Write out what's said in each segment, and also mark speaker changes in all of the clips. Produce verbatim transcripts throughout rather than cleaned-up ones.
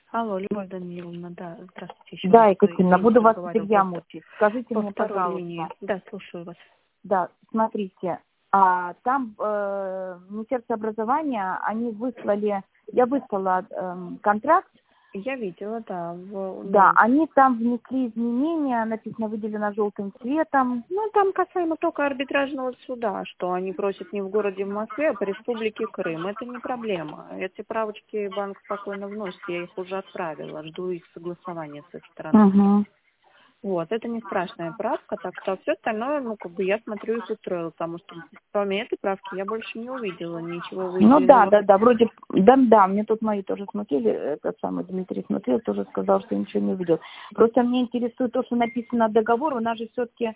Speaker 1: Алло, Любовь Даниловна, да, здравствуйте еще
Speaker 2: Да,
Speaker 1: раз.
Speaker 2: Екатерина,
Speaker 1: Я
Speaker 2: буду вас
Speaker 1: разговаривала
Speaker 2: теперь я
Speaker 1: просто
Speaker 2: мучить. Скажите
Speaker 1: по
Speaker 2: мне,
Speaker 1: второй линии.
Speaker 2: пожалуйста.
Speaker 1: Да, слушаю вас.
Speaker 2: Да, смотрите, а, там э, Министерство образования, они выслали, я выслала э, контракт,
Speaker 1: Я видела, да. В,
Speaker 2: да,
Speaker 1: ну,
Speaker 2: они там внесли изменения, написано выделено желтым цветом.
Speaker 1: ну, там касаемо только арбитражного суда, что они просят не в городе в Москве, а по республике Крым. Это не проблема. Эти правочки банк спокойно вносит, я их уже отправила, жду их согласования с их стороны.
Speaker 2: Угу.
Speaker 1: Вот, это не страшная правка, так что все остальное, ну, как бы я смотрю, их устроило, потому что кроме этой правки я больше не увидела ничего
Speaker 2: Ну да,
Speaker 1: выделенного.
Speaker 2: да, да, вроде, да, да, мне тут мои тоже смотрели, этот самый Дмитрий смотрел, тоже сказал, что ничего не увидел. Просто мне интересует то, что написано договор, у нас же все-таки...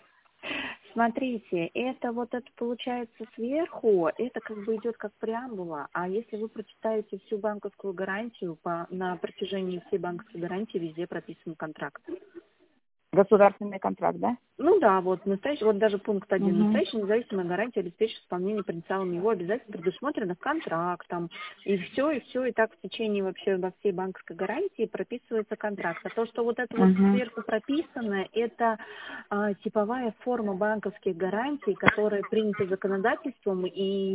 Speaker 1: Смотрите, это вот это получается сверху, это как бы идет как преамбула, а если вы прочитаете всю банковскую гарантию, по, на протяжении всей банковской гарантии везде прописан контракт.
Speaker 2: Государственный контракт, да?
Speaker 1: Ну да, вот настоящий, вот даже пункт один.
Speaker 2: Угу.
Speaker 1: Настоящая независимая гарантия обеспечит исполнение потенциалом его обязательств, предусмотрено контрактом. И все, и все, и так в течение вообще во всей банковской гарантии прописывается контракт. А то, что вот это вот
Speaker 2: Угу.
Speaker 1: сверху прописано, это а, типовая форма банковских гарантий, которая принята законодательством,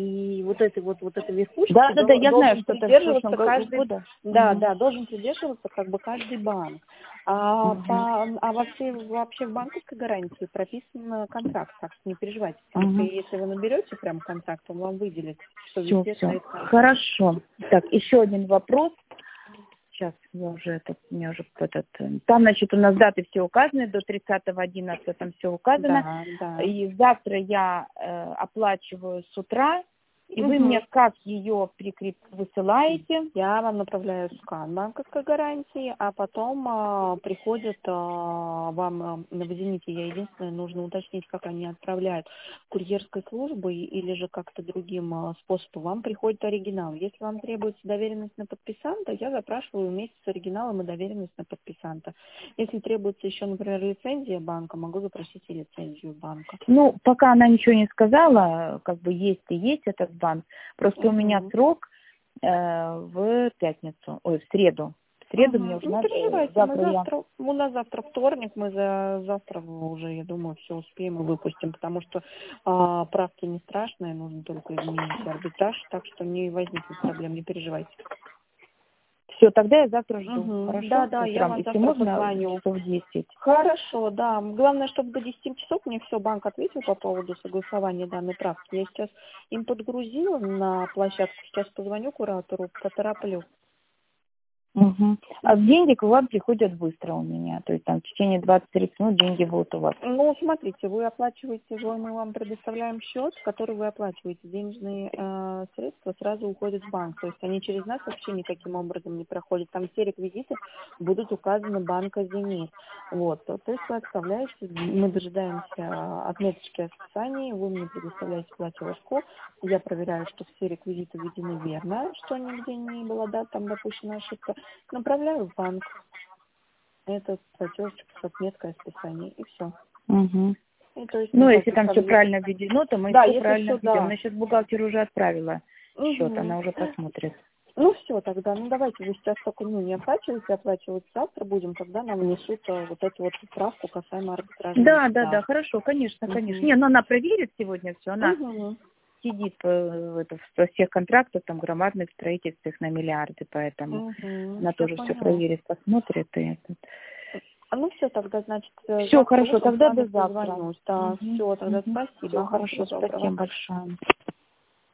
Speaker 1: и вот этой вот, вот этой верхушки
Speaker 2: Да, да, да,
Speaker 1: дол-
Speaker 2: я знаю,
Speaker 1: должен
Speaker 2: что это в
Speaker 1: придерживаться
Speaker 2: прошлом
Speaker 1: каждый,
Speaker 2: году.
Speaker 1: да,
Speaker 2: Угу.
Speaker 1: да, должен придерживаться как бы каждый банк. А,
Speaker 2: Угу.
Speaker 1: по, а во всей, вообще в банковской гарантии прописан контракт, так что не переживайте, потому что
Speaker 2: Угу.
Speaker 1: если вы наберете прям контракт, он вам выделит, что
Speaker 2: Все,
Speaker 1: везде
Speaker 2: все.
Speaker 1: стоит контракт.
Speaker 2: Хорошо. Так, еще один вопрос. Сейчас я уже этот, мне уже этот. э, Там, значит, у нас даты все указаны, до тридцатого одиннадцатого там все указано.
Speaker 1: Да, да.
Speaker 2: И завтра я э, оплачиваю с утра, и вы
Speaker 1: Угу.
Speaker 2: мне как ее прикреп высылаете?
Speaker 1: Я вам направляю скан банковской гарантии, а потом а, приходит а, вам а, на «Зените», я единственное, нужно уточнить, как они отправляют курьерской службой или же как-то другим а, способом. Вам приходит оригинал. Если вам требуется доверенность на подписанта, я запрашиваю вместе с оригиналом и доверенность на подписанта. Если требуется еще, например, лицензия банка, могу запросить и лицензию банка.
Speaker 2: Ну, пока она ничего не сказала, как бы есть и есть этот банк. Просто
Speaker 1: Угу.
Speaker 2: у меня срок э, в пятницу, ой, в среду. В среду
Speaker 1: Угу.
Speaker 2: мне уже
Speaker 1: Не
Speaker 2: надо, э,
Speaker 1: переживайте, мы
Speaker 2: завтра я...
Speaker 1: завтра, у нас завтра вторник, мы за завтра уже, я думаю, все успеем и выпустим, потому что а, правки не страшные, нужно только изменить арбитраж, так что не возникнет проблем, не переживайте.
Speaker 2: Все, тогда я завтра жду.
Speaker 1: Угу.
Speaker 2: Хорошо?
Speaker 1: Да, да, я
Speaker 2: Утром.
Speaker 1: вам
Speaker 2: Если
Speaker 1: завтра
Speaker 2: можно,
Speaker 1: позвоню.
Speaker 2: часов десять.
Speaker 1: Хорошо, да. Главное, чтобы до десяти часов мне все банк ответил по поводу согласования данной правки. Я сейчас им подгрузила на площадку, сейчас позвоню куратору, потороплю.
Speaker 2: Угу. А деньги к вам приходят быстро у меня. То есть там в течение двадцати-тридцати минут деньги будут у вас.
Speaker 1: Ну, смотрите, вы оплачиваете, вы, мы вам предоставляем счет, в который вы оплачиваете. Денежные э, средства сразу уходят в банк. То есть они через нас вообще никаким образом не проходят. Там все реквизиты будут указаны банка «Зенит». Вот. То есть вы отправляете, мы дожидаемся отметочки о списании, вы мне предоставляете платежку. Я проверяю, что все реквизиты введены верно, что нигде не было, да, там допущена ошибка. Направляю в банк. Это платежечек с отметкой о списании, и все.
Speaker 2: Угу.
Speaker 1: И то есть
Speaker 2: Ну, если
Speaker 1: никаких
Speaker 2: там все
Speaker 1: проблем.
Speaker 2: правильно введено, то мы
Speaker 1: Да,
Speaker 2: все
Speaker 1: если
Speaker 2: правильно
Speaker 1: все,
Speaker 2: введем.
Speaker 1: да.
Speaker 2: Но сейчас бухгалтер уже отправила счет,
Speaker 1: Угу.
Speaker 2: она уже посмотрит.
Speaker 1: Ну все, тогда, ну давайте вы сейчас только ну, не оплачиваете, оплачивать завтра будем, тогда нам внесут а, вот эту вот справку касаемо арбитражного
Speaker 2: Да, да,
Speaker 1: суда.
Speaker 2: да, хорошо, конечно, конечно.
Speaker 1: Угу.
Speaker 2: Не, ну она проверит сегодня все, она
Speaker 1: Угу.
Speaker 2: сидит э, в это, во всех контрактах, там, громадных строительствах на миллиарды, поэтому
Speaker 1: Угу.
Speaker 2: она
Speaker 1: Я
Speaker 2: тоже все
Speaker 1: поняла.
Speaker 2: проверит, посмотрит. И это.
Speaker 1: А ну все, тогда, значит, э,
Speaker 2: Все,
Speaker 1: завтра
Speaker 2: хорошо,
Speaker 1: утром с
Speaker 2: тогда
Speaker 1: вами
Speaker 2: до завтра.
Speaker 1: созвонюсь. Да,
Speaker 2: Угу,
Speaker 1: все, тогда
Speaker 2: угу.
Speaker 1: спасибо.
Speaker 2: Все,
Speaker 1: Ага,
Speaker 2: хорошо,
Speaker 1: всего доброго.
Speaker 2: спасибо большое.